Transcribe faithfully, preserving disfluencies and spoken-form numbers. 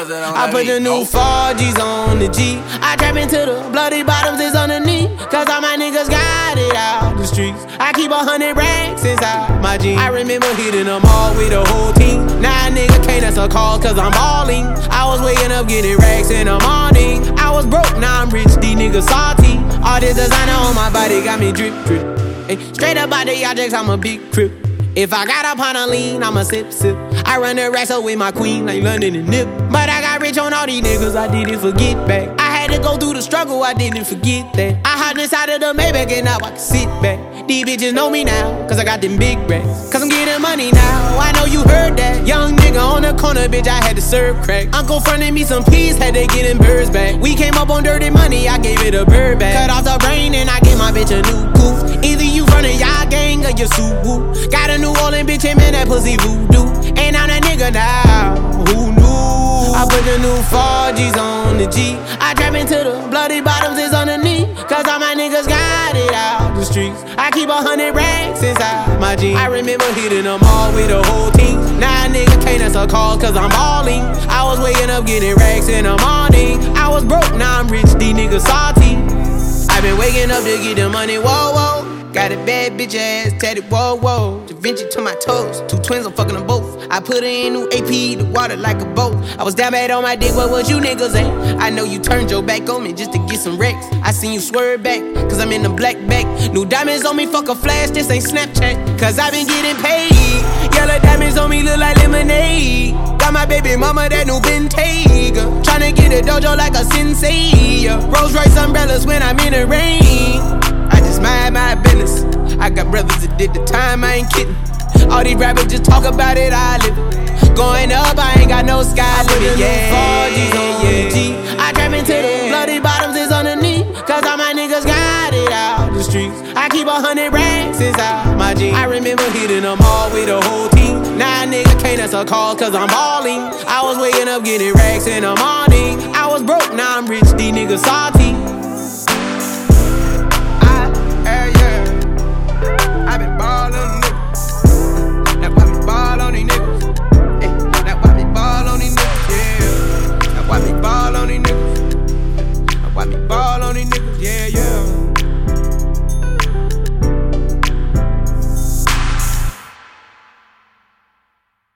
I put the new four G's on the G. I trap into the bloody bottoms is underneath. Cause all my niggas got it out the streets. I keep a hundred racks inside my jeans. I remember hitting them all with the whole team. Now a nigga can't answer calls cause I'm balling. I was waking up getting racks in the morning. I was broke, now I'm rich, these niggas salty. All this designer on my body got me drip, drip. Ay, straight up out the objects, I'm a big crip. If I got up on a lean, I'ma sip, sip. I run the racks up with my queen like London and Nip. But I got rich on all these niggas, I didn't forget back. I had to go through the struggle, I didn't forget that. I hopped inside of the Maybach and now I can sit back. These bitches know me now, cause I got them big racks. Cause I'm getting money now, I know you heard that. Young nigga on the corner, bitch, I had to serve crack. Uncle fronted me some peas, had to get them birds back. We came up on dirty money, I gave it a bird back. Cut off the brain and I gave my bitch a new goof. Either you running y'all gang or you Subaru. Got a New Orleans bitch and man, that pussy voodoo. And I'm that nigga now, who knew? I put the new four G's on the G. I trap into the bloody bottoms is underneath. Cause all my niggas got it out the streets. I keep a hundred racks inside my jeans. I remember hitting them all with the whole team. Now a nigga can't answer calls cause I'm balling. I was waking up getting racks in the morning. I was broke, now I'm rich, these niggas salty. I been waking up to get the money, whoa, whoa. Got a bad bitch ass tatted, whoa, whoa. Da Vinci to my toes, two twins, I'm fucking them both. I put her in new A P, the water like a boat. I was down bad on my dick, what was you niggas at? I know you turned your back on me just to get some wrecks. I seen you swerve back, cause I'm in the black back. New diamonds on me, fuck a flash, this ain't Snapchat. Cause I been getting paid. Yellow diamonds on me look like lemonade. Got my baby mama that new Bentayga. Tryna get a dojo like a sensei. Rolls Royce umbrellas when I'm in the rain. I just mind my business. I got brothers that did the time, I ain't kidding. All these rappers just talk about it, I live it. Going up, I ain't got no sky limit. Yeah, four G's on the G. I trap into the bloody bottoms is underneath. Cause all my niggas got it out the streets. I keep a hundred racks inside my jeans. I remember hitting them all with the whole team. Now a nigga can't answer calls cause I'm balling. I was waking up getting racks in the morning. I was broke, now I'm rich, these niggas salty.